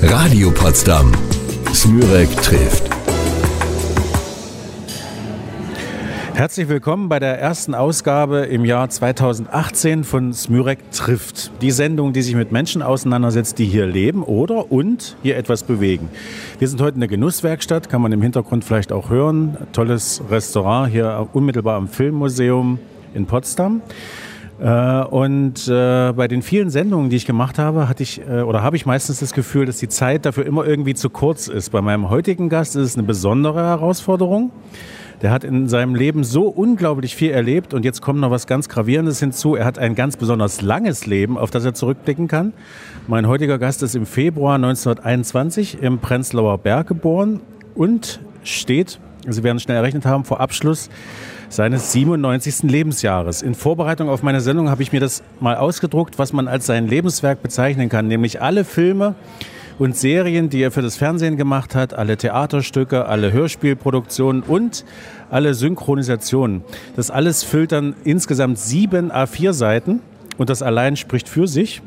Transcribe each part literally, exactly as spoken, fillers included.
Radio Potsdam. Smürek trifft. Herzlich willkommen bei der ersten Ausgabe im Jahr zweitausendachtzehn von Smürek trifft. Die Sendung, die sich mit Menschen auseinandersetzt, die hier leben oder und hier etwas bewegen. Wir sind heute in der Genusswerkstatt, kann man im Hintergrund vielleicht auch hören. Tolles Restaurant hier unmittelbar am Filmmuseum in Potsdam. Und äh, bei den vielen Sendungen, die ich gemacht habe, hatte ich äh, oder habe ich meistens das Gefühl, dass die Zeit dafür immer irgendwie zu kurz ist. Bei meinem heutigen Gast ist es eine besondere Herausforderung. Der hat in seinem Leben so unglaublich viel erlebt und jetzt kommt noch was ganz Gravierendes hinzu. Er hat ein ganz besonders langes Leben, auf das er zurückblicken kann. Mein heutiger Gast ist im Februar neunzehnhunderteinundzwanzig im Prenzlauer Berg geboren und steht, Sie werden es schnell errechnet haben, vor Abschluss seines siebenundneunzigsten Lebensjahres. In Vorbereitung auf meine Sendung habe ich mir das mal ausgedruckt, was man als sein Lebenswerk bezeichnen kann, nämlich alle Filme und Serien, die er für das Fernsehen gemacht hat, alle Theaterstücke, alle Hörspielproduktionen und alle Synchronisationen. Das alles füllt dann insgesamt sieben A vier Seiten und das allein spricht für sich.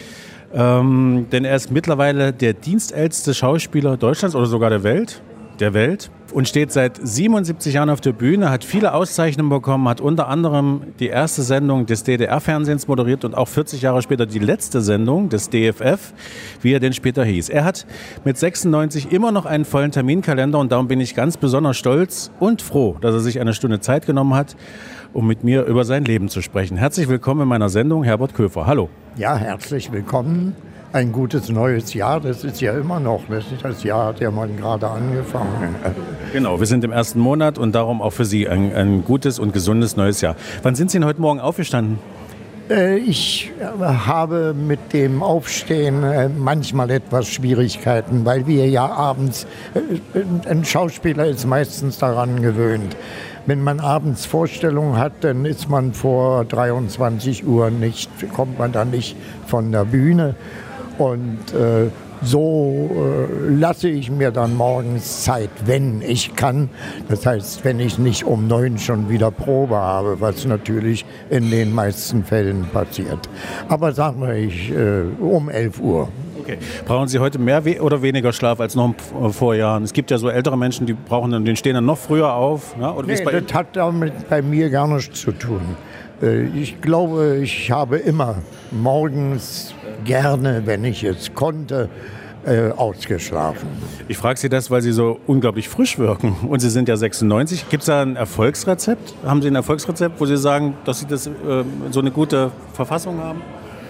Ähm, denn er ist mittlerweile der dienstälteste Schauspieler Deutschlands oder sogar der Welt. der Welt und steht seit siebenundsiebzig Jahren auf der Bühne, hat viele Auszeichnungen bekommen, hat unter anderem die erste Sendung des D D R-Fernsehens moderiert und auch vierzig Jahre später die letzte Sendung des D F F, wie er denn später hieß. Er hat mit sechsundneunzig immer noch einen vollen Terminkalender und darum bin ich ganz besonders stolz und froh, dass er sich eine Stunde Zeit genommen hat, um mit mir über sein Leben zu sprechen. Herzlich willkommen in meiner Sendung, Herbert Köfer. Hallo. Ja, herzlich willkommen. Ein gutes neues Jahr, das ist ja immer noch, das ist das Jahr, der man gerade angefangen hat. Genau, wir sind im ersten Monat und darum auch für Sie ein, ein gutes und gesundes neues Jahr. Wann sind Sie denn heute Morgen aufgestanden? Äh, ich habe mit dem Aufstehen äh, manchmal etwas Schwierigkeiten, weil wir ja abends, äh, ein Schauspieler ist meistens daran gewöhnt. Wenn man abends Vorstellungen hat, dann ist man vor dreiundzwanzig Uhr nicht, kommt man dann nicht von der Bühne. Und äh, so äh, lasse ich mir dann morgens Zeit, wenn ich kann. Das heißt, wenn ich nicht um neun schon wieder Probe habe, was natürlich in den meisten Fällen passiert. Aber sagen wir ich äh, um elf Uhr. Okay. Brauchen Sie heute mehr we- oder weniger Schlaf als noch vor Jahren? Es gibt ja so ältere Menschen, die brauchen dann, den stehen dann noch früher auf. Ja? Oder nee, bei das hat damit bei mir gar nichts zu tun. Ich glaube, ich habe immer morgens gerne, wenn ich es konnte, äh, ausgeschlafen. Ich frage Sie das, weil Sie so unglaublich frisch wirken. Und Sie sind ja sechsundneunzig. Gibt es da ein Erfolgsrezept? Haben Sie ein Erfolgsrezept, wo Sie sagen, dass Sie das, äh, so eine gute Verfassung haben?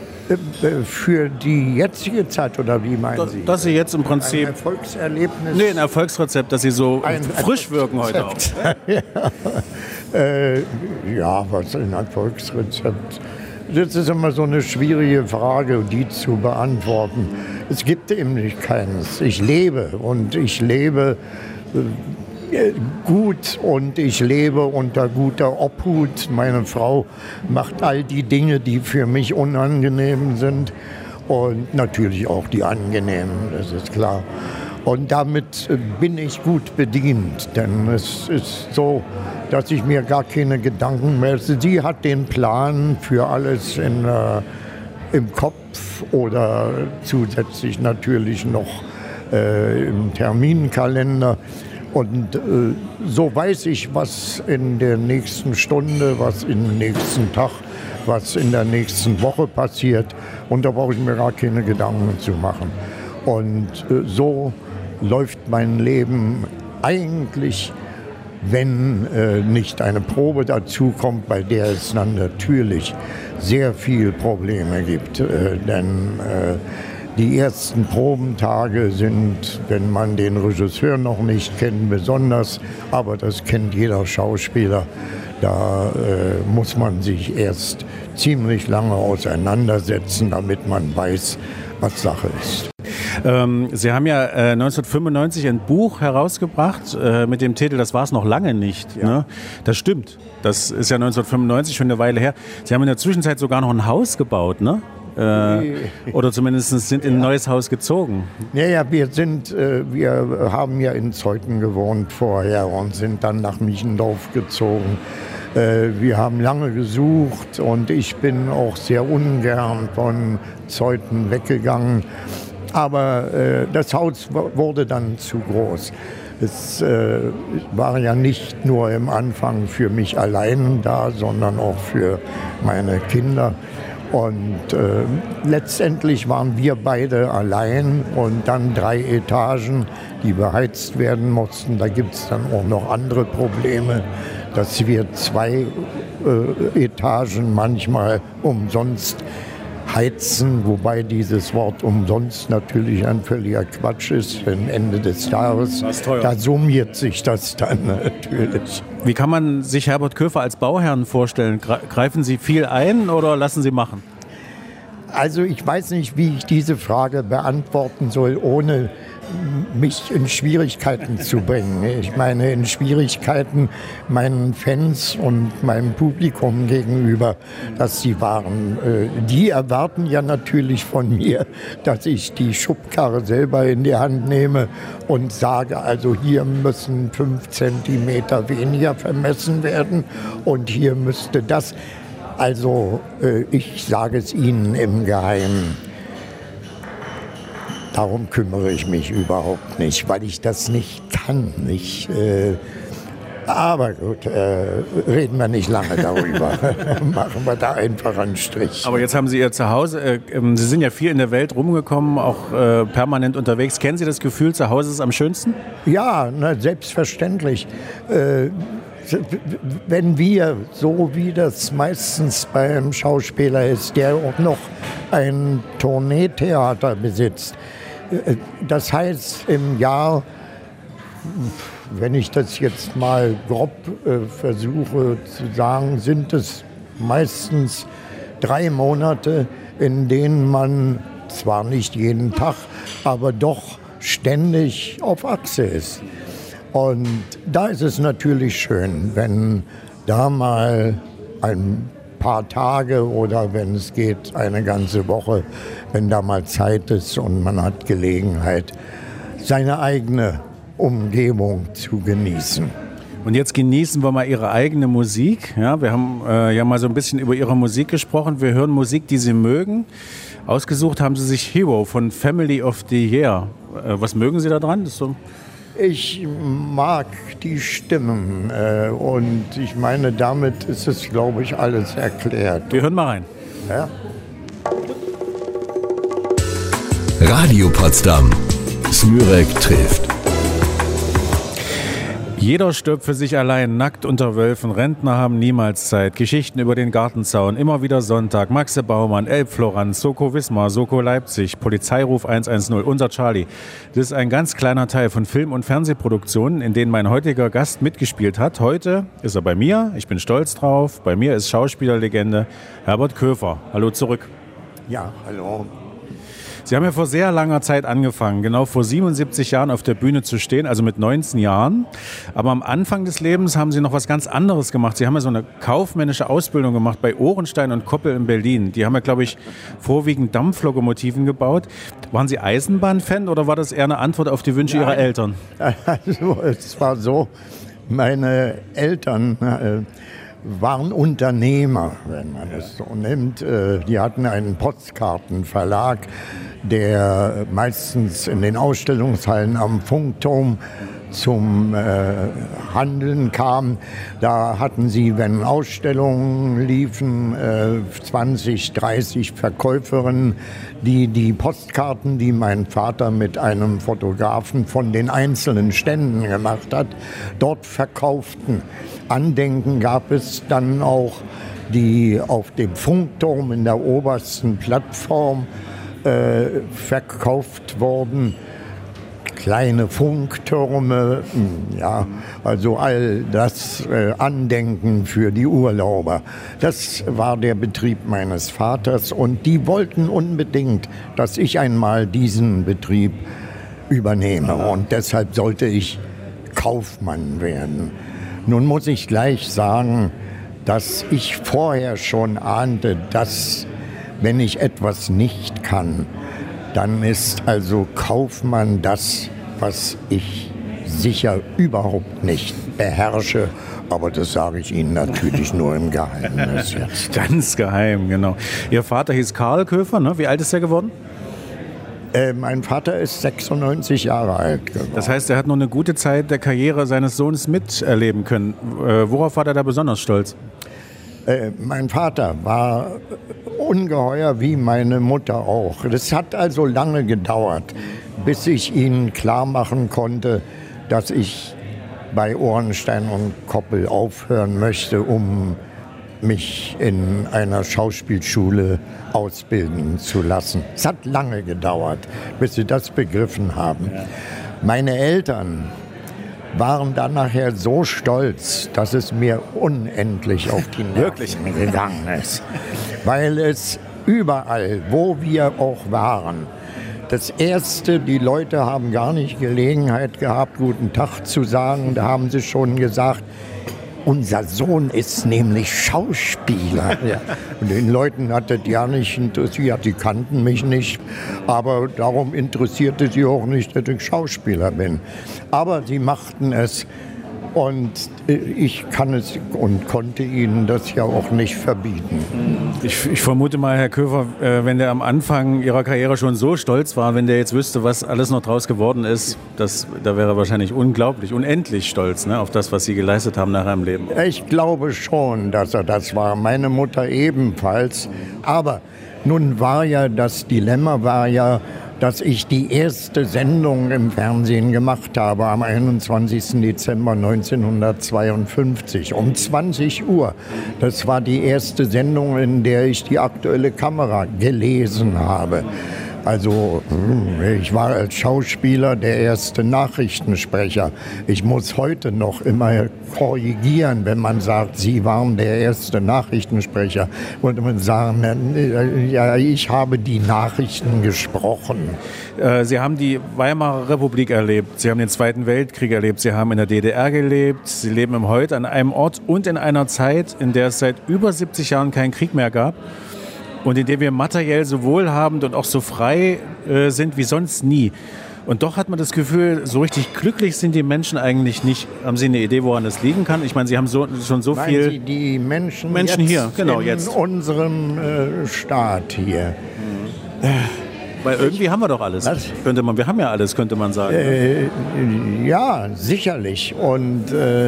Für die jetzige Zeit oder wie meinen dass, Sie? Dass Sie jetzt im Prinzip... Ein Erfolgserlebnis? Nee, ein Erfolgsrezept, dass Sie so ein frisch wirken heute auch. ja. Äh, ja, was ist ein Erfolgsrezept? Das ist immer so eine schwierige Frage, die zu beantworten. Es gibt eben nicht keines. Ich lebe und ich lebe äh, gut und ich lebe unter guter Obhut. Meine Frau macht all die Dinge, die für mich unangenehm sind und natürlich auch die angenehmen, das ist klar. Und damit bin ich gut bedient, denn es ist so, dass ich mir gar keine Gedanken mehr... Sie hat den Plan für alles in, äh, im Kopf oder zusätzlich natürlich noch äh, im Terminkalender. Und äh, so weiß ich, was in der nächsten Stunde, was im nächsten Tag, was in der nächsten Woche passiert. Und da brauche ich mir gar keine Gedanken zu machen. Und äh, so läuft mein Leben eigentlich, wenn äh, nicht eine Probe dazukommt, bei der es dann natürlich sehr viel Probleme gibt. Äh, denn äh, die ersten Probentage sind, wenn man den Regisseur noch nicht kennt, besonders, aber das kennt jeder Schauspieler. Da äh, muss man sich erst ziemlich lange auseinandersetzen, damit man weiß, was Sache ist. Ähm, Sie haben ja äh, neunzehnhundertfünfundneunzig ein Buch herausgebracht äh, mit dem Titel Das war's noch lange nicht. Ja. Ne? Das stimmt. Das ist ja neunzehnhundertfünfundneunzig, schon eine Weile her. Sie haben in der Zwischenzeit sogar noch ein Haus gebaut, ne? Äh, oder zumindest sind in ein neues Haus gezogen. Ja, ja, wir sind, äh, wir haben ja in Zeuthen gewohnt vorher und sind dann nach Michendorf gezogen. Äh, wir haben lange gesucht und ich bin auch sehr ungern von Zeuthen weggegangen. Aber äh, das Haus wurde dann zu groß. Es äh, war ja nicht nur im Anfang für mich allein da, sondern auch für meine Kinder. Und äh, letztendlich waren wir beide allein und dann drei Etagen, die beheizt werden mussten. Da gibt es dann auch noch andere Probleme, dass wir zwei äh, Etagen manchmal umsonst heizen, wobei dieses Wort umsonst natürlich ein völliger Quatsch ist. Am Ende des Jahres, da summiert sich das dann natürlich. Wie kann man sich Herbert Köfer als Bauherrn vorstellen? Greifen Sie viel ein oder lassen Sie machen? Also ich weiß nicht, wie ich diese Frage beantworten soll, ohne mich in Schwierigkeiten zu bringen. Ich meine, in Schwierigkeiten meinen Fans und meinem Publikum gegenüber, dass sie waren. Die erwarten ja natürlich von mir, dass ich die Schubkarre selber in die Hand nehme und sage, also hier müssen fünf Zentimeter weniger vermessen werden und hier müsste das. Also ich sage es Ihnen im Geheimen. Darum kümmere ich mich überhaupt nicht, weil ich das nicht kann. Ich, äh, aber gut, äh, reden wir nicht lange darüber. Machen wir da einfach einen Strich. Aber jetzt haben Sie Ihr Zuhause. Äh, Sie sind ja viel in der Welt rumgekommen, auch äh, permanent unterwegs. Kennen Sie das Gefühl, zu Hause ist am schönsten? Ja, na, selbstverständlich. Äh, Wenn wir, so wie das meistens beim Schauspieler ist, der auch noch ein Tourneetheater besitzt, das heißt im Jahr, wenn ich das jetzt mal grob äh, versuche zu sagen, sind es meistens drei Monate, in denen man zwar nicht jeden Tag, aber doch ständig auf Achse ist. Und da ist es natürlich schön, wenn da mal ein paar Tage oder wenn es geht eine ganze Woche, wenn da mal Zeit ist und man hat Gelegenheit, seine eigene Umgebung zu genießen. Und jetzt genießen wir mal Ihre eigene Musik. Ja, wir haben äh, ja mal so ein bisschen über Ihre Musik gesprochen. Wir hören Musik, die Sie mögen. Ausgesucht haben Sie sich Hero von Family of the Year. Äh, was mögen Sie da dran? Das ist so Ich mag die Stimmen äh, und ich meine, damit ist es, glaube ich, alles erklärt. Wir hören mal rein. Ja? Radio Potsdam. Smürek trifft. Jeder stirbt für sich allein, nackt unter Wölfen, Rentner haben niemals Zeit, Geschichten über den Gartenzaun, immer wieder Sonntag, Maxe Baumann, Elbfloranz, Soko Wismar, Soko Leipzig, Polizeiruf eins eins null, unser Charlie. Das ist ein ganz kleiner Teil von Film- und Fernsehproduktionen, in denen mein heutiger Gast mitgespielt hat. Heute ist er bei mir, ich bin stolz drauf, bei mir ist Schauspielerlegende Herbert Köfer. Hallo zurück. Ja, hallo. Sie haben ja vor sehr langer Zeit angefangen, genau vor siebenundsiebzig Jahren auf der Bühne zu stehen, also mit neunzehn Jahren. Aber am Anfang des Lebens haben Sie noch was ganz anderes gemacht. Sie haben ja so eine kaufmännische Ausbildung gemacht bei Ohrenstein und Koppel in Berlin. Die haben ja, glaube ich, vorwiegend Dampflokomotiven gebaut. Waren Sie Eisenbahnfan oder war das eher eine Antwort auf die Wünsche Nein. Ihrer Eltern? Also es war so, meine Eltern äh, waren Unternehmer, wenn man es so nimmt. Die hatten einen Postkartenverlag, der meistens in den Ausstellungshallen am Funkturm zum äh, Handeln kam. Da hatten sie, wenn Ausstellungen liefen, äh, zwanzig, dreißig Verkäuferinnen, die die Postkarten, die mein Vater mit einem Fotografen von den einzelnen Ständen gemacht hat, dort verkauften. Andenken gab es dann auch, die auf dem Funkturm in der obersten Plattform äh, verkauft wurden. Kleine Funktürme, ja, also all das äh, Andenken für die Urlauber. Das war der Betrieb meines Vaters und die wollten unbedingt, dass ich einmal diesen Betrieb übernehme und deshalb sollte ich Kaufmann werden. Nun muss ich gleich sagen, dass ich vorher schon ahnte, dass wenn ich etwas nicht kann, dann ist also Kaufmann das, was ich sicher überhaupt nicht beherrsche. Aber das sage ich Ihnen natürlich nur im Geheimnis jetzt. Ganz geheim, genau. Ihr Vater hieß Karl Köfer, ne? Wie alt ist er geworden? Äh, mein Vater ist sechsundneunzig Jahre alt geworden. Das heißt, er hat noch eine gute Zeit der Karriere seines Sohnes miterleben können. Äh, worauf war er da besonders stolz? Äh, mein Vater war ungeheuer wie meine Mutter auch. Das hat also lange gedauert, bis ich ihnen klar machen konnte, dass ich bei Ohrenstein und Koppel aufhören möchte, um mich in einer Schauspielschule ausbilden zu lassen. Es hat lange gedauert, bis sie das begriffen haben. Ja. Meine Eltern waren dann nachher so stolz, dass es mir unendlich auf die Nerven gegangen ist. Weil es überall, wo wir auch waren, das Erste, die Leute haben gar nicht Gelegenheit gehabt, guten Tag zu sagen. Da haben sie schon gesagt, unser Sohn ist nämlich Schauspieler. Ja. Und den Leuten hat das ja nicht interessiert, die kannten mich nicht. Aber darum interessierte sie auch nicht, dass ich Schauspieler bin. Aber sie machten es und ich kann es und konnte ihnen das ja auch nicht verbieten. Ich, ich vermute mal, Herr Köfer, wenn der am Anfang Ihrer Karriere schon so stolz war, wenn der jetzt wüsste, was alles noch draus geworden ist, das, da wäre er wahrscheinlich unglaublich, unendlich stolz, ne, auf das, was Sie geleistet haben nachher im Leben. Ich glaube schon, dass er das war. Meine Mutter ebenfalls. Aber nun war ja das Dilemma, war ja, dass ich die erste Sendung im Fernsehen gemacht habe am einundzwanzigsten Dezember neunzehnhundertzweiundfünfzig um zwanzig Uhr. Das war die erste Sendung, in der ich die aktuelle Kamera gelesen habe. Also ich war als Schauspieler der erste Nachrichtensprecher. Ich muss heute noch immer korrigieren, wenn man sagt, Sie waren der erste Nachrichtensprecher. Und man sagen, ja, ich habe die Nachrichten gesprochen. Sie haben die Weimarer Republik erlebt, Sie haben den Zweiten Weltkrieg erlebt, Sie haben in der D D R gelebt, Sie leben im Heute an einem Ort und in einer Zeit, in der es seit über siebzig Jahren keinen Krieg mehr gab. Und in dem wir materiell so wohlhabend und auch so frei äh, sind wie sonst nie. Und doch hat man das Gefühl, so richtig glücklich sind die Menschen eigentlich nicht. Haben Sie eine Idee, woran das liegen kann? Ich meine, Sie haben so, schon so Meinen viel... Sie die Menschen, Menschen jetzt hier, genau, in jetzt. unserem äh, Staat hier? Mhm. Weil irgendwie haben wir doch alles. Was? Könnte man, wir haben ja alles, könnte man sagen. Äh, ja, sicherlich. Und äh,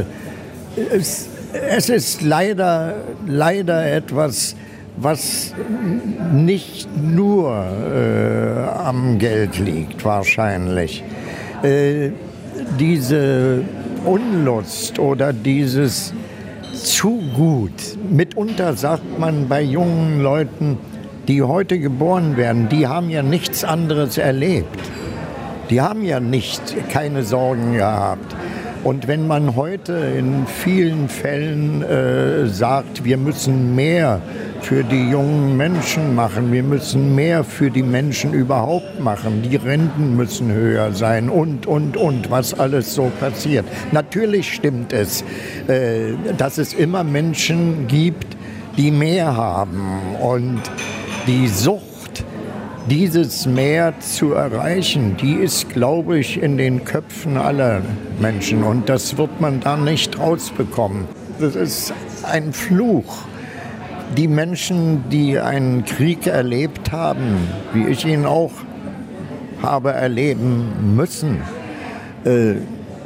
es, es ist leider, leider etwas, was nicht nur äh, am Geld liegt, wahrscheinlich. Äh, diese Unlust oder dieses zu gut. Mitunter sagt man bei jungen Leuten, die heute geboren werden, die haben ja nichts anderes erlebt. Die haben ja nicht, keine Sorgen gehabt. Und wenn man heute in vielen Fällen äh, sagt, wir müssen mehr für die jungen Menschen machen, wir müssen mehr für die Menschen überhaupt machen, die Renten müssen höher sein und, und, und, was alles so passiert. Natürlich stimmt es, äh, dass es immer Menschen gibt, die mehr haben und die Sucht, dieses Mehr zu erreichen, die ist, glaube ich, in den Köpfen aller Menschen. Und das wird man da nicht rausbekommen. Das ist ein Fluch. Die Menschen, die einen Krieg erlebt haben, wie ich ihn auch habe erleben müssen, äh,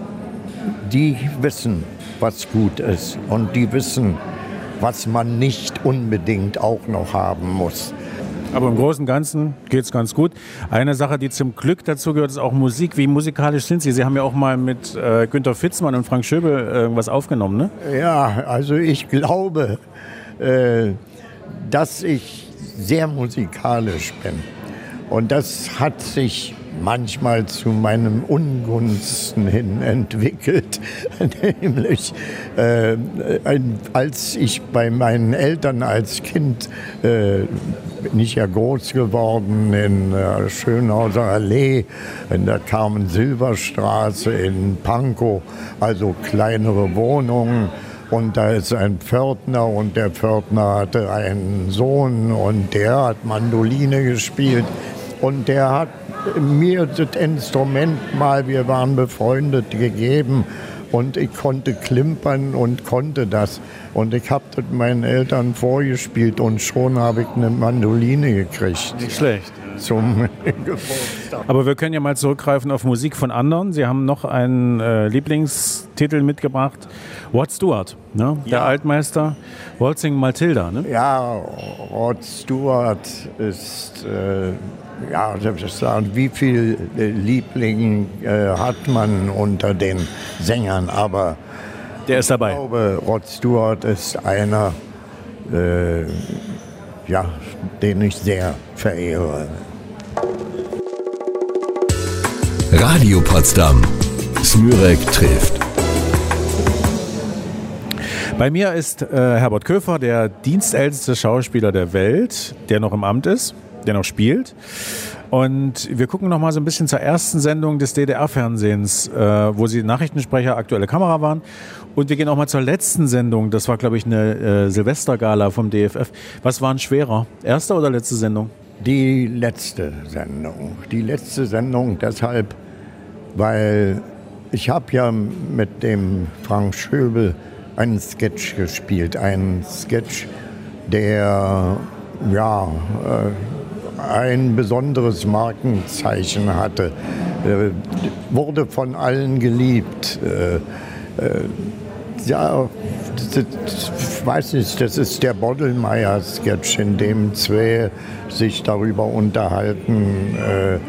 die wissen, was gut ist. Und die wissen, was man nicht unbedingt auch noch haben muss. Aber im Großen und Ganzen geht es ganz gut. Eine Sache, die zum Glück dazu gehört, ist auch Musik. Wie musikalisch sind Sie? Sie haben ja auch mal mit äh, Günter Fitzmann und Frank Schöbel irgendwas aufgenommen, ne? Ja, also ich glaube, äh, dass ich sehr musikalisch bin. Und das hat sich manchmal zu meinem Ungunsten hin entwickelt. Nämlich, äh, ein, als ich bei meinen Eltern als Kind, äh, bin ich ja groß geworden in der Schönhauser Allee, in der Carmen-Silber-Straße in Pankow, also kleinere Wohnungen. Und da ist ein Pförtner und der Pförtner hatte einen Sohn und der hat Mandoline gespielt. Und der hat mir das Instrument mal, wir waren befreundet, gegeben und ich konnte klimpern und konnte das. Und ich habe das meinen Eltern vorgespielt und schon habe ich eine Mandoline gekriegt. Nicht schlecht. zum Geburtstag. Aber wir können ja mal zurückgreifen auf Musik von anderen. Sie haben noch einen äh, Lieblingstitel mitgebracht. Rod Stewart, ne? Der Ja. Altmeister. Waltzing Matilda. Ne? Ja, Rod Stewart ist, äh, ja, das sagen, wie viel äh, Liebling äh, hat man unter den Sängern, aber Der ist dabei. ich glaube, Rod Stewart ist einer, äh, ja, den ich sehr verehre. Radio Potsdam. Smürek trifft. Bei mir ist äh, Herbert Köfer, der dienstälteste Schauspieler der Welt, der noch im Amt ist, der noch spielt. Und wir gucken noch mal so ein bisschen zur ersten Sendung des D D R-Fernsehens, äh, wo Sie Nachrichtensprecher, aktuelle Kamera waren. Und wir gehen auch mal zur letzten Sendung. Das war, glaube ich, eine äh, Silvestergala vom D F F. Was war denn schwerer? Erste oder letzte Sendung? Die letzte Sendung. Die letzte Sendung deshalb, weil ich habe ja mit dem Frank Schöbel einen Sketch gespielt. Einen Sketch, der ja, äh, ein besonderes Markenzeichen hatte. Äh, wurde von allen geliebt. Äh, äh, ja, das, ich weiß nicht, das ist der Boddelmeier-Sketch, in dem zwei sich darüber unterhalten, äh,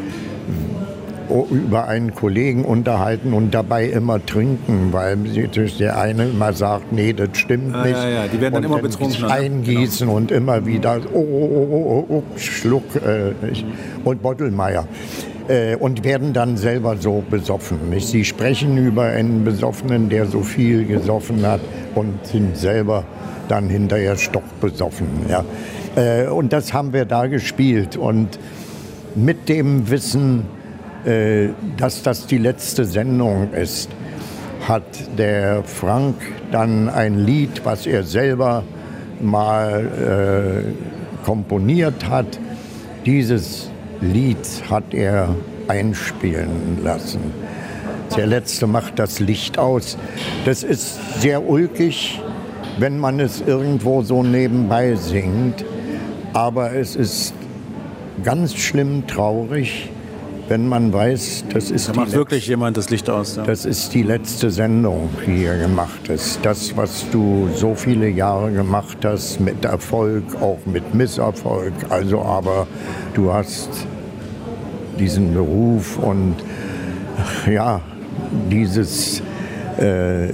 über einen Kollegen unterhalten und dabei immer trinken, weil der eine immer sagt, nee, das stimmt Ah, nicht. ja, ja, die werden dann und immer betrunken, ne? eingießen Genau. und immer wieder, oh, oh, oh, oh, oh Schluck. Äh, nicht? Und Boddelmeier. Äh, und werden dann selber so besoffen. Nicht? Sie sprechen über einen Besoffenen, der so viel gesoffen hat und sind selber dann hinterher stockbesoffen. Ja. Äh, und das haben wir da gespielt. Und mit dem Wissen, dass das die letzte Sendung ist, hat der Frank dann ein Lied, was er selber mal äh, komponiert hat. Dieses Lied hat er einspielen lassen. Der Letzte macht das Licht aus. Das ist sehr ulkig, wenn man es irgendwo so nebenbei singt. Aber es ist ganz schlimm traurig, wenn man weiß, das ist, Da die, macht Letz- wirklich jemand das Licht aus. Ja. das ist die letzte Sendung, die hier gemacht ist. Das, was du so viele Jahre gemacht hast, mit Erfolg, auch mit Misserfolg. Also, aber du hast diesen Beruf und ja, dieses, äh,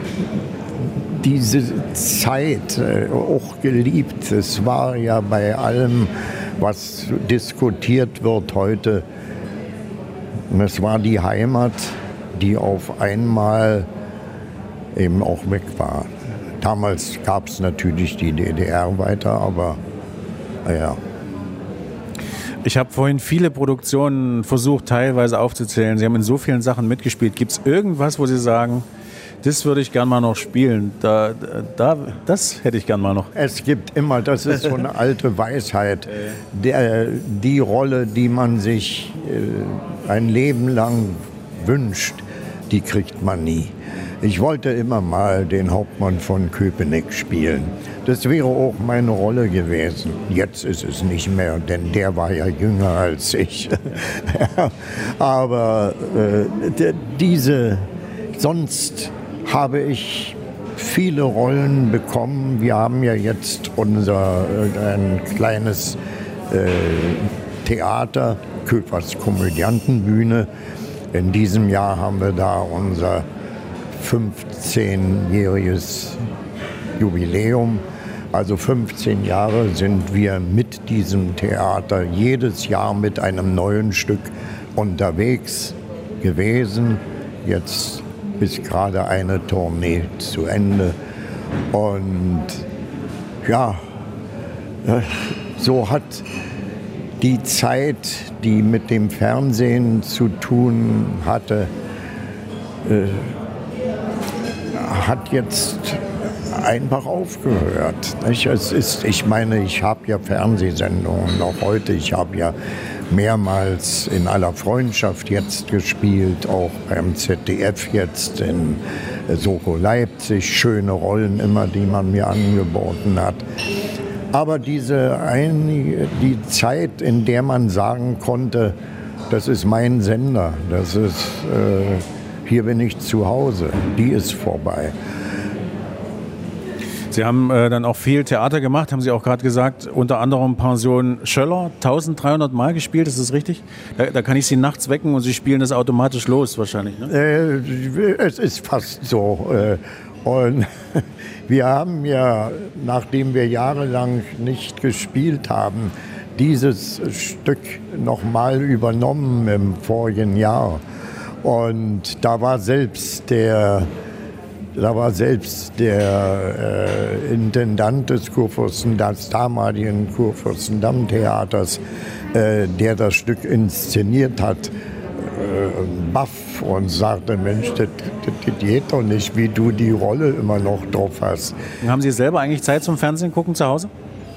diese Zeit äh, auch geliebt. Es war ja bei allem, was diskutiert wird heute, und es war die Heimat, die auf einmal eben auch weg war. Damals gab es natürlich die D D R weiter, aber ja. Ich habe vorhin viele Produktionen versucht, teilweise aufzuzählen. Sie haben in so vielen Sachen mitgespielt. Gibt es irgendwas, wo Sie sagen, das würde ich gern mal noch spielen? Da, da, das hätte ich gern mal noch. Es gibt immer, das ist so eine alte Weisheit, der, die Rolle, die man sich äh, ein Leben lang wünscht, die kriegt man nie. Ich wollte immer mal den Hauptmann von Köpenick spielen. Das wäre auch meine Rolle gewesen. Jetzt ist es nicht mehr, denn der war ja jünger als ich. Aber äh, der, diese, sonst habe ich viele Rollen bekommen. Wir haben ja jetzt unser äh, ein kleines äh, Theater, Köpers Komödiantenbühne. In diesem Jahr haben wir da unser fünfzehnjähriges Jubiläum. Also fünfzehn Jahre sind wir mit diesem Theater jedes Jahr mit einem neuen Stück unterwegs gewesen. Jetzt ist gerade eine Tournee zu Ende. Und ja, so hat die Zeit, die mit dem Fernsehen zu tun hatte, äh, hat jetzt einfach aufgehört. Nicht? Es ist, ich meine, ich habe ja Fernsehsendungen noch heute. Ich habe ja mehrmals in aller Freundschaft jetzt gespielt, auch beim Z D F jetzt in Soko Leipzig. Schöne Rollen immer, die man mir angeboten hat. Aber diese ein, die Zeit, in der man sagen konnte, das ist mein Sender, das ist, äh, hier bin ich zu Hause, die ist vorbei. Sie haben äh, dann auch viel Theater gemacht, haben Sie auch gerade gesagt, unter anderem Pension Schöller, tausenddreihundert Mal gespielt, ist das richtig? Da, da kann ich Sie nachts wecken und Sie spielen das automatisch los wahrscheinlich, ne? Äh, es ist fast so. Äh, und wir haben ja, nachdem wir jahrelang nicht gespielt haben, dieses Stück nochmal übernommen im vorigen Jahr. Und da war selbst der... Da war selbst der äh, Intendant des Kurfürstendamm, des damaligen Kurfürstendamm-Theaters, äh, der das Stück inszeniert hat, äh, baff und sagte, Mensch, das, das, das geht doch nicht, wie du die Rolle immer noch drauf hast. Und haben Sie selber eigentlich Zeit zum Fernsehen gucken zu Hause?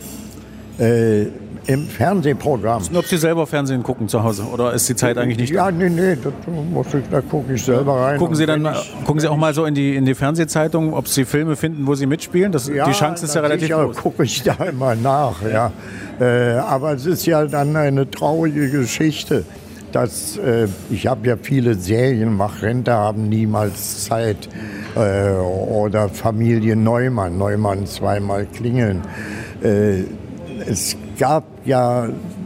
Äh, Im Fernsehprogramm. Ob Sie selber Fernsehen gucken zu Hause oder ist die Zeit eigentlich nicht? Ja, nee, nee, das muss ich, da gucke ich selber rein. Gucken Sie dann, ich, gucken Sie auch mal so in die, in die Fernsehzeitung, ob Sie Filme finden, wo Sie mitspielen? Das, ja, die Chance ist ja relativ sicher, groß. Gucke ich da immer nach, ja. Äh, aber es ist ja dann eine traurige Geschichte, dass äh, ich habe ja viele Serien gemacht, Rentner haben niemals Zeit äh, oder Familie Neumann, Neumann zweimal klingeln. Äh, es gab ja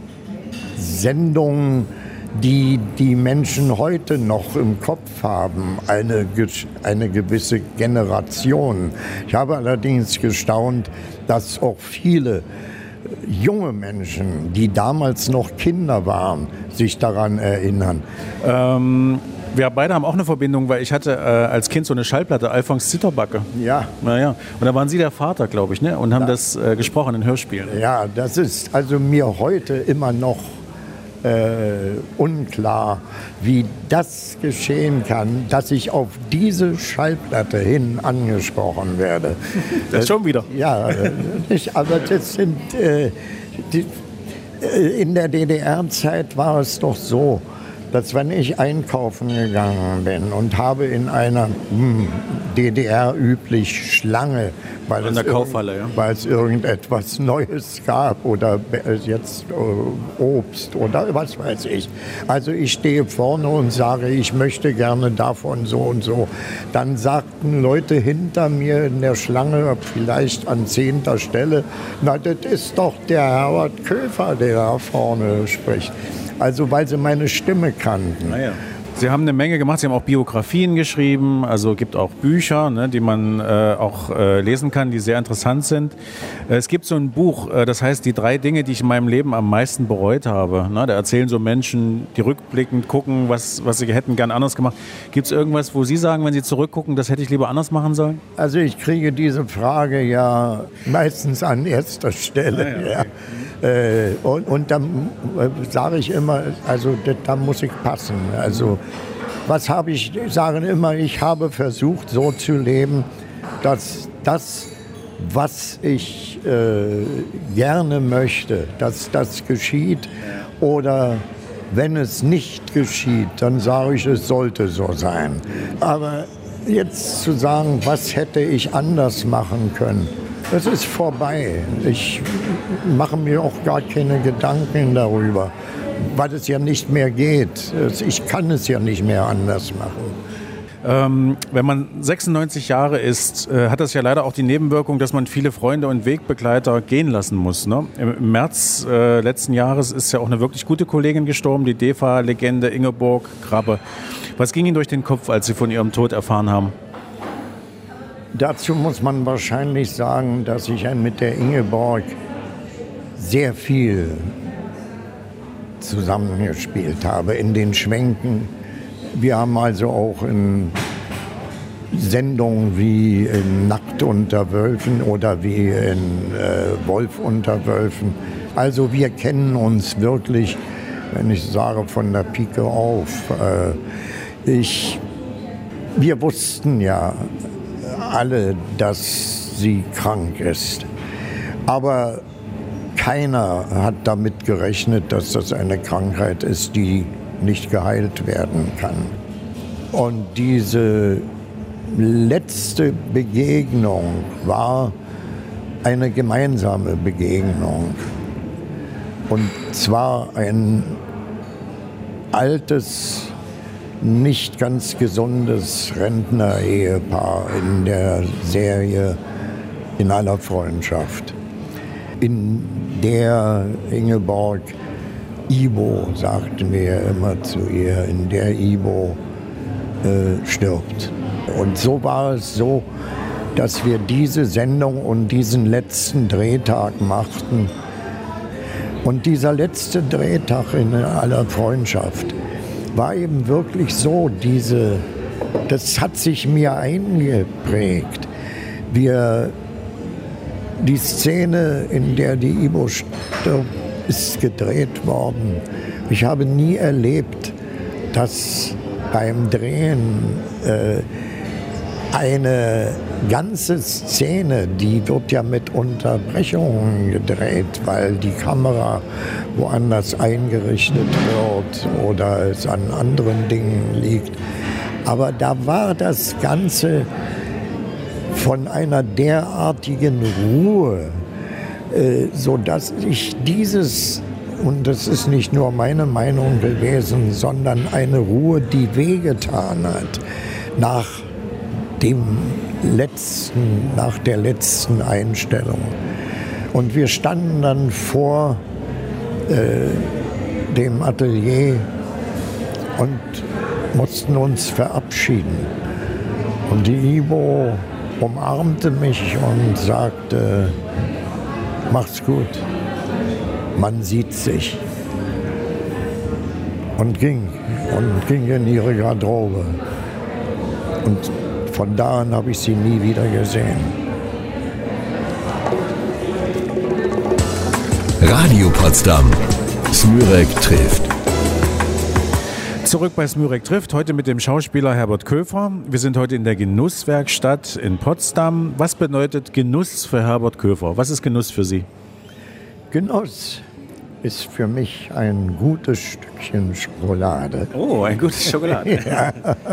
Sendungen, die die Menschen heute noch im Kopf haben, eine, eine gewisse Generation. Ich habe allerdings gestaunt, dass auch viele junge Menschen, die damals noch Kinder waren, sich daran erinnern. Ähm, wir beide haben auch eine Verbindung, weil ich hatte äh, als Kind so eine Schallplatte, Alfons Zitterbacke. Ja. Naja. Und da waren Sie der Vater, glaube ich, ne? Und haben ja. das äh, gesprochen in Hörspielen. Ja, das ist also mir heute immer noch äh, unklar, wie das geschehen kann, dass ich auf diese Schallplatte hin angesprochen werde. Das äh, schon wieder. Ja, nicht, aber das sind äh, die, äh, in der D D R-Zeit war es doch so, dass wenn ich einkaufen gegangen bin und habe in einer hm, D D R üblich Schlange, weil, in der es, Kaufhalle, ja. weil es irgendetwas Neues gab oder jetzt äh, Obst oder was weiß ich. Also ich stehe vorne und sage, ich möchte gerne davon so und so. Dann sagten Leute hinter mir in der Schlange, vielleicht an zehnter Stelle, na, das ist doch der Herbert Köfer, der da vorne spricht. Also weil sie meine Stimme kannten. Ah ja. Sie haben eine Menge gemacht, Sie haben auch Biografien geschrieben, also gibt auch Bücher, ne, die man äh, auch äh, lesen kann, die sehr interessant sind. Äh, es gibt so ein Buch, äh, das heißt die drei Dinge, die ich in meinem Leben am meisten bereut habe. Ne, da erzählen so Menschen, die rückblickend gucken, was, was sie hätten gern anders gemacht. Gibt es irgendwas, wo Sie sagen, wenn Sie zurückgucken, das hätte ich lieber anders machen sollen? Also ich kriege diese Frage ja meistens an erster Stelle. Ah, ja, okay. Ja. Äh, und, und dann äh, sage ich immer, also da muss ich passen. Also was habe ich, ich sage immer, ich habe versucht so zu leben, dass das, was ich äh, gerne möchte, dass das geschieht. Oder wenn es nicht geschieht, dann sage ich, es sollte so sein. Aber jetzt zu sagen, was hätte ich anders machen können, das ist vorbei. Ich mache mir auch gar keine Gedanken darüber, weil es ja nicht mehr geht. Ich kann es ja nicht mehr anders machen. Ähm, wenn man sechsundneunzig Jahre ist, äh, hat das ja leider auch die Nebenwirkung, dass man viele Freunde und Wegbegleiter gehen lassen muss. Ne? Im, Im März äh, letzten Jahres ist ja auch eine wirklich gute Kollegin gestorben, die D E F A-Legende Ingeborg Krabbe. Was ging Ihnen durch den Kopf, als Sie von ihrem Tod erfahren haben? Dazu muss man wahrscheinlich sagen, dass ich mit der Ingeborg sehr viel zusammengespielt habe in den Schwenken. Wir haben also auch in Sendungen wie in Nackt unter Wölfen oder wie in äh, Wolf unter Wölfen. Also wir kennen uns wirklich, wenn ich sage, von der Pike auf. Äh, ich, wir wussten ja alle, dass sie krank ist. Aber keiner hat damit gerechnet, dass das eine Krankheit ist, die nicht geheilt werden kann. Und diese letzte Begegnung war eine gemeinsame Begegnung. Und zwar ein altes, nicht ganz gesundes Rentner-Ehepaar in der Serie In aller Freundschaft, in der Ingeborg Ibo, sagten wir immer zu ihr, in der Ibo äh, stirbt. Und so war es so, dass wir diese Sendung und diesen letzten Drehtag machten. Und dieser letzte Drehtag in aller Freundschaft war eben wirklich so, diese, das hat sich mir eingeprägt. Wir, die Szene, in der die Ibo stirbt, ist gedreht worden. Ich habe nie erlebt, dass beim Drehen äh, eine ganze Szene, die wird ja mit Unterbrechungen gedreht, weil die Kamera woanders eingerichtet wird oder es an anderen Dingen liegt. Aber da war das Ganze von einer derartigen Ruhe, äh, sodass ich dieses, und das ist nicht nur meine Meinung gewesen, sondern eine Ruhe, die wehgetan hat, nach dem letzten, nach der letzten Einstellung. Und wir standen dann vor äh, dem Atelier und mussten uns verabschieden. Und die Ibo umarmte mich und sagte, macht's gut, man sieht sich. Und ging, und ging in ihre Garderobe. Und von da an habe ich sie nie wieder gesehen. Radio Potsdam. Smürek trifft. Zurück bei Smürek trifft, heute mit dem Schauspieler Herbert Köfer. Wir sind heute in der Genusswerkstatt in Potsdam. Was bedeutet Genuss für Herbert Köfer? Was ist Genuss für Sie? Genuss ist für mich ein gutes Stückchen Schokolade. Oh, ein gutes Schokolade. Ja.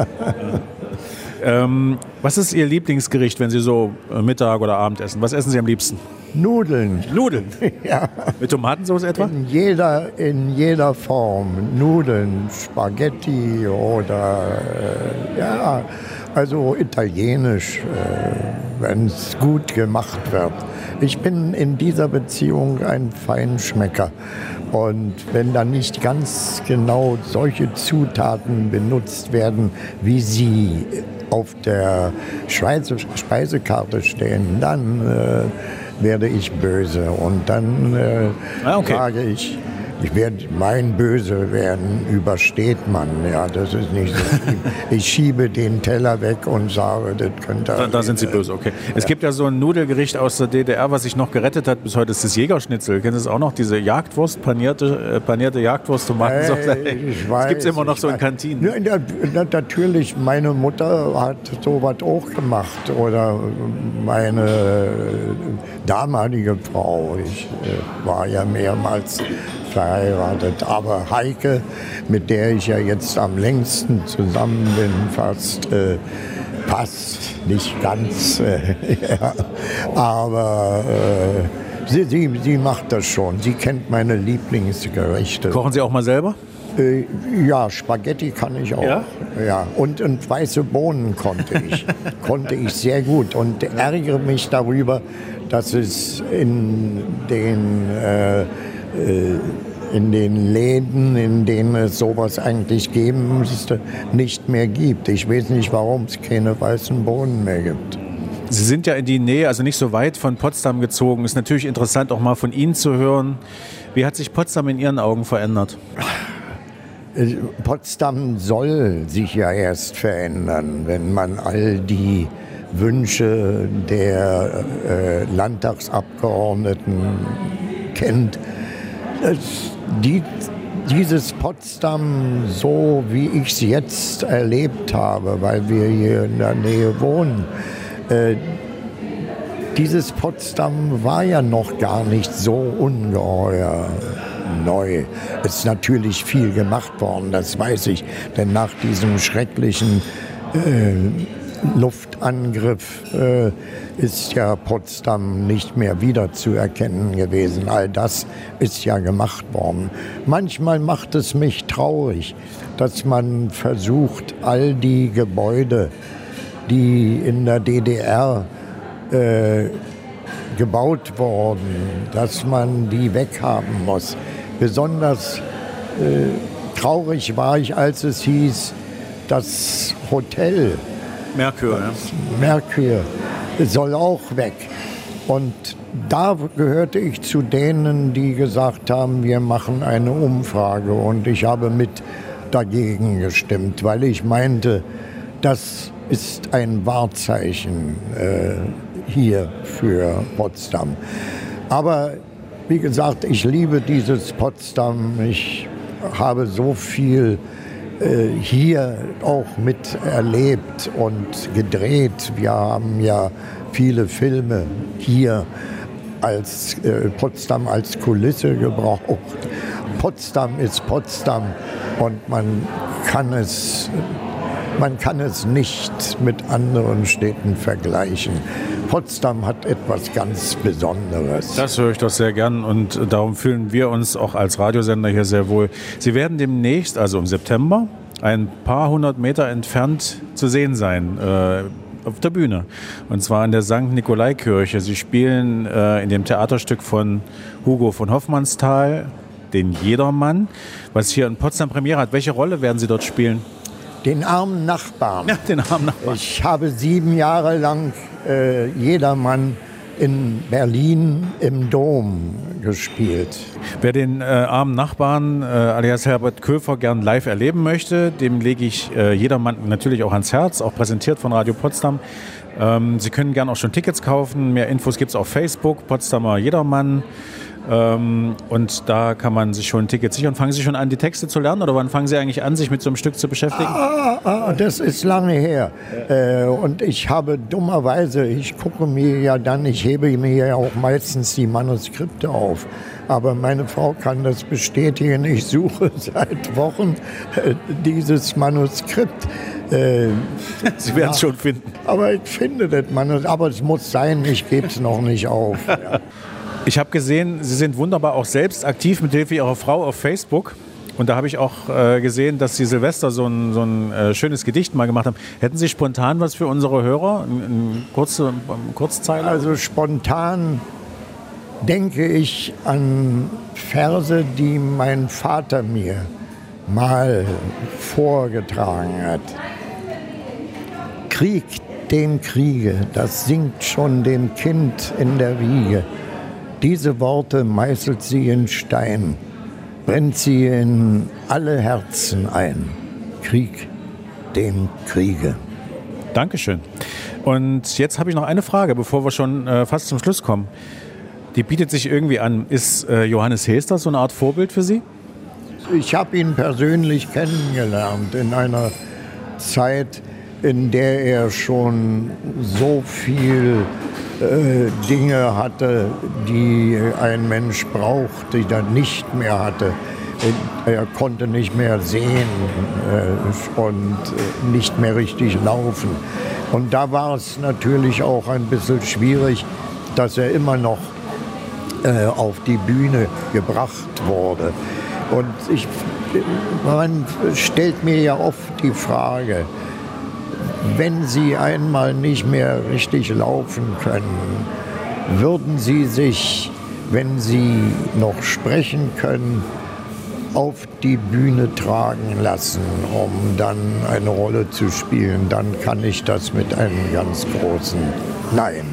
ähm, was ist Ihr Lieblingsgericht, wenn Sie so Mittag oder Abend essen? Was essen Sie am liebsten? Nudeln. Nudeln? Ja. Mit Tomatensauce etwa? In jeder, in jeder Form. Nudeln, Spaghetti oder äh, ja, also italienisch, äh, wenn es gut gemacht wird. Ich bin in dieser Beziehung ein Feinschmecker. Und wenn dann nicht ganz genau solche Zutaten benutzt werden, wie sie auf der Speise, Speisekarte stehen, dann äh, werde ich böse. Und dann äh, ah, okay. sage ich, ich werde, mein Böse werden übersteht man. Ja, das ist nicht so schlimm. Ich schiebe den Teller weg und sage, das könnte... Da, da sind Sie böse, okay. Es ja. gibt ja so ein Nudelgericht aus der D D R, was sich noch gerettet hat bis heute, ist das Jägerschnitzel. Kennen Sie es auch noch? Diese Jagdwurst, panierte, äh, panierte Jagdwurst, Tomatensauce. Hey, ich weiß, das gibt es immer noch so in weiß. Kantinen. Ja, natürlich, meine Mutter hat sowas auch gemacht. Oder meine damalige Frau. Ich äh, war ja mehrmals verheiratet. Aber Heike, mit der ich ja jetzt am längsten zusammen bin, fast äh, passt nicht ganz. Äh, ja. Aber äh, sie, sie, sie macht das schon. Sie kennt meine Lieblingsgerichte. Kochen Sie auch mal selber? Äh, ja, Spaghetti kann ich auch. Ja? Ja. Und, und weiße Bohnen konnte ich. konnte ich sehr gut. Und ärgere mich darüber, dass es in den... Äh, in den Läden, in denen es sowas eigentlich geben müsste, nicht mehr gibt. Ich weiß nicht, warum es keine weißen Bohnen mehr gibt. Sie sind ja in die Nähe, also nicht so weit von Potsdam gezogen. Ist natürlich interessant, auch mal von Ihnen zu hören. Wie hat sich Potsdam in Ihren Augen verändert? Potsdam soll sich ja erst verändern, wenn man all die Wünsche der äh, Landtagsabgeordneten kennt. Die, dieses Potsdam, so wie ich es jetzt erlebt habe, weil wir hier in der Nähe wohnen, äh, dieses Potsdam war ja noch gar nicht so ungeheuer neu. Es ist natürlich viel gemacht worden, das weiß ich, denn nach diesem schrecklichen äh, Luftangriff äh, ist ja Potsdam nicht mehr wiederzuerkennen gewesen. All das ist ja gemacht worden. Manchmal macht es mich traurig, dass man versucht, all die Gebäude, die in der D D R äh, gebaut wurden, dass man die weghaben muss. Besonders äh, traurig war ich, als es hieß, das Hotel Merkur, ja. Merkur soll auch weg. Und da gehörte ich zu denen, die gesagt haben, wir machen eine Umfrage. Und ich habe mit dagegen gestimmt, weil ich meinte, das ist ein Wahrzeichen äh, hier für Potsdam. Aber wie gesagt, ich liebe dieses Potsdam. Ich habe so viel äh, hier auch miterlebt und gedreht. Wir haben ja viele Filme hier als äh, Potsdam als Kulisse gebraucht. Potsdam ist Potsdam und man kann es, man kann es nicht mit anderen Städten vergleichen. Potsdam hat etwas ganz Besonderes. Das höre ich doch sehr gern und darum fühlen wir uns auch als Radiosender hier sehr wohl. Sie werden demnächst, also im September, ein paar hundert Meter entfernt zu sehen sein, äh, auf der Bühne. Und zwar in der Sankt Nikolai-Kirche. Sie spielen äh, in dem Theaterstück von Hugo von Hofmannsthal, den Jedermann, was hier in Potsdam Premiere hat. Welche Rolle werden Sie dort spielen? Den armen Nachbarn. Ja, den armen Nachbarn. Ich habe sieben Jahre lang äh, Jedermann in Berlin im Dom gespielt. Wer den äh, armen Nachbarn äh, alias Herbert Köfer gern live erleben möchte, dem lege ich äh, Jedermann natürlich auch ans Herz, auch präsentiert von Radio Potsdam. Ähm, Sie können gern auch schon Tickets kaufen. Mehr Infos gibt es auf Facebook, Potsdamer Jedermann. Ähm, und da kann man sich schon ein Ticket sichern. Fangen Sie schon an, die Texte zu lernen oder wann fangen Sie eigentlich an, sich mit so einem Stück zu beschäftigen? Ah, ah, das ist lange her. Äh, und ich habe dummerweise, ich gucke mir ja dann, ich hebe mir ja auch meistens die Manuskripte auf. Aber meine Frau kann das bestätigen. Ich suche seit Wochen äh, dieses Manuskript. Äh, Sie werden es ja, schon finden. Aber ich finde das Manuskript. Aber es muss sein, ich gebe es noch nicht auf. Ja. Ich habe gesehen, Sie sind wunderbar auch selbst aktiv mit Hilfe Ihrer Frau auf Facebook. Und da habe ich auch äh, gesehen, dass Sie Silvester so ein, so ein äh, schönes Gedicht mal gemacht haben. Hätten Sie spontan was für unsere Hörer? Ein, ein kurze, ein Kurzzeiler? Also spontan denke ich an Verse, die mein Vater mir mal vorgetragen hat. Krieg den Kriege, das singt schon dem Kind in der Wiege. Diese Worte meißelt sie in Stein, brennt sie in alle Herzen ein. Krieg dem Kriege. Dankeschön. Und jetzt habe ich noch eine Frage, bevor wir schon äh, fast zum Schluss kommen. Die bietet sich irgendwie an. Ist äh, Johannes Heester so eine Art Vorbild für Sie? Ich habe ihn persönlich kennengelernt in einer Zeit, in der er schon so viel äh, Dinge hatte, die ein Mensch braucht, die er nicht mehr hatte. Er konnte nicht mehr sehen äh, und äh, nicht mehr richtig laufen. Und da war es natürlich auch ein bisschen schwierig, dass er immer noch äh, auf die Bühne gebracht wurde. Und ich, man stellt mir ja oft die Frage, wenn Sie einmal nicht mehr richtig laufen können, würden Sie sich, wenn Sie noch sprechen können, auf die Bühne tragen lassen, um dann eine Rolle zu spielen? Dann kann ich das mit einem ganz großen Nein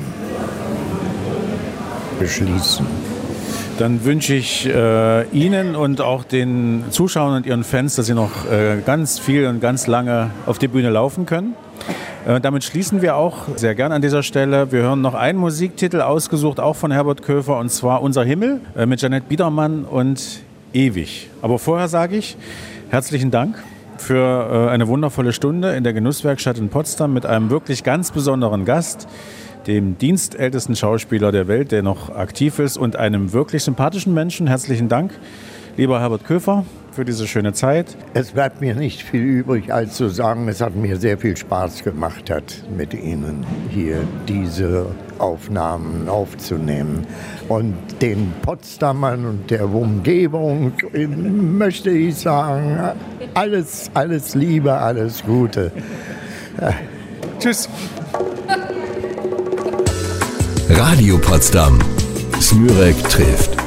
beschließen. Dann wünsche ich äh, Ihnen und auch den Zuschauern und Ihren Fans, dass Sie noch äh, ganz viel und ganz lange auf die Bühne laufen können. Äh, damit schließen wir auch sehr gern an dieser Stelle. Wir hören noch einen Musiktitel, ausgesucht auch von Herbert Köfer, und zwar Unser Himmel äh, mit Jeanette Biedermann und Ewig. Aber vorher sage ich herzlichen Dank für äh, eine wundervolle Stunde in der Genusswerkstatt in Potsdam mit einem wirklich ganz besonderen Gast, dem dienstältesten Schauspieler der Welt, der noch aktiv ist, und einem wirklich sympathischen Menschen. Herzlichen Dank, lieber Herbert Köfer, für für diese schöne Zeit. Es bleibt mir nicht viel übrig, als zu sagen, es hat mir sehr viel Spaß gemacht hat, mit Ihnen hier diese Aufnahmen aufzunehmen. Und den Potsdamern und der Umgebung möchte ich sagen, alles, alles Liebe, alles Gute. Tschüss. Radio Potsdam. Smürek trifft.